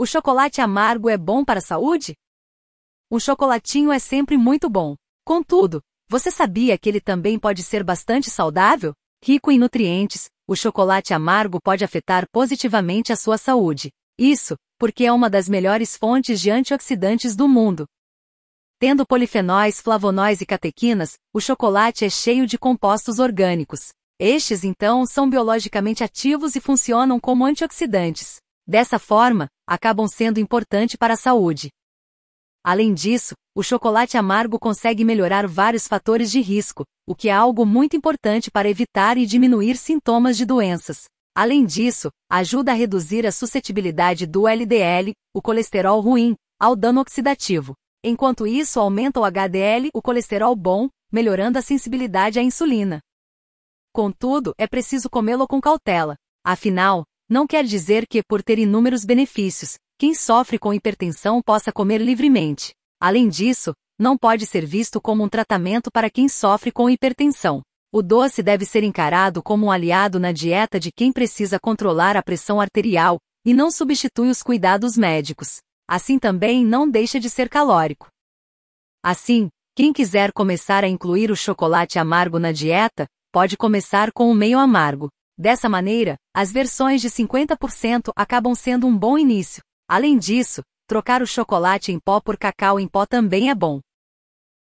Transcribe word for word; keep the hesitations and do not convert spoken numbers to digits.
O chocolate amargo é bom para a saúde? Um chocolatinho é sempre muito bom. Contudo, você sabia que ele também pode ser bastante saudável? Rico em nutrientes, o chocolate amargo pode afetar positivamente a sua saúde. Isso, porque é uma das melhores fontes de antioxidantes do mundo. Tendo polifenóis, flavonóis e catequinas, o chocolate é cheio de compostos orgânicos. Estes, então, são biologicamente ativos e funcionam como antioxidantes. Dessa forma, acabam sendo importantes para a saúde. Além disso, o chocolate amargo consegue melhorar vários fatores de risco, o que é algo muito importante para evitar e diminuir sintomas de doenças. Além disso, ajuda a reduzir a suscetibilidade do L D L, o colesterol ruim, ao dano oxidativo. Enquanto isso aumenta o H D L, o colesterol bom, melhorando a sensibilidade à insulina. Contudo, é preciso comê-lo com cautela. Afinal, não quer dizer que, por ter inúmeros benefícios, quem sofre com hipertensão possa comer livremente. Além disso, não pode ser visto como um tratamento para quem sofre com hipertensão. O doce deve ser encarado como um aliado na dieta de quem precisa controlar a pressão arterial, e não substitui os cuidados médicos. Assim também não deixa de ser calórico. Assim, quem quiser começar a incluir o chocolate amargo na dieta, pode começar com o meio amargo. Dessa maneira, as versões de cinquenta por cento acabam sendo um bom início. Além disso, trocar o chocolate em pó por cacau em pó também é bom.